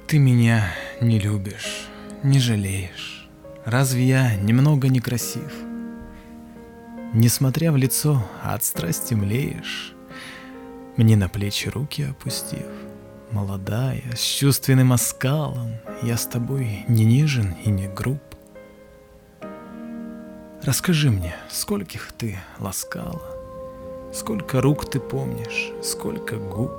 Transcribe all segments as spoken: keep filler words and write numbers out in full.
Ты меня не любишь, не жалеешь. Разве я немного некрасив? Несмотря в лицо, от страсти млеешь, мне на плечи руки опустив. Молодая, с чувственным оскалом, я с тобой не нежен и не груб. Расскажи мне, скольких ты ласкала, сколько рук ты помнишь, сколько губ.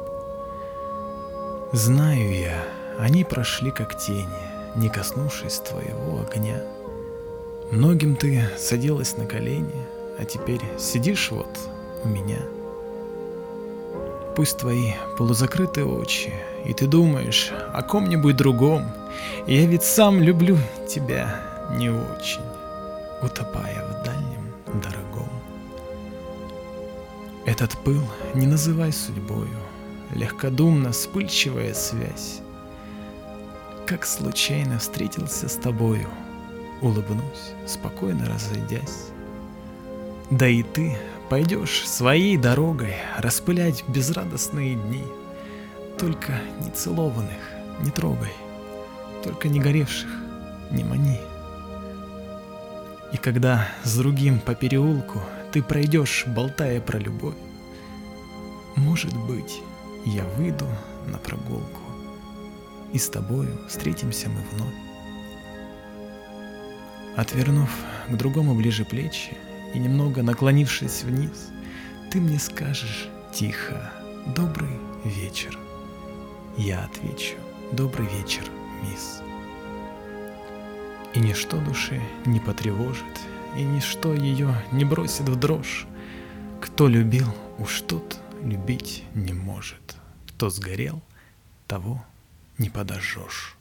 Знаю я, они прошли как тени, не коснувшись твоего огня. Многим ты садилась на колени, а теперь сидишь вот у меня. Пусть твои полузакрыты очи, и ты думаешь о ком-нибудь другом, и я ведь сам люблю тебя не очень, утопая в дальнем дорогом. Этот пыл не называй судьбою, легкодумно вспыльчивая связь. Как случайно встретился с тобою, улыбнусь, спокойно разойдясь. Да и ты пойдешь своей дорогой распылять безрадостные дни. Только нецелованных не трогай, только не горевших не мани. И когда с другим по переулку ты пройдешь, болтая про любовь, может быть, я выйду на прогулку, и с тобою встретимся мы вновь. Отвернув к другому ближе плечи и немного наклонившись вниз, ты мне скажешь тихо: добрый вечер. Я отвечу: добрый вечер, мисс. И ничто души не потревожит, и ничто ее не бросит в дрожь. Кто любил, уж тот любить не может. Кто сгорел, того не подожжешь.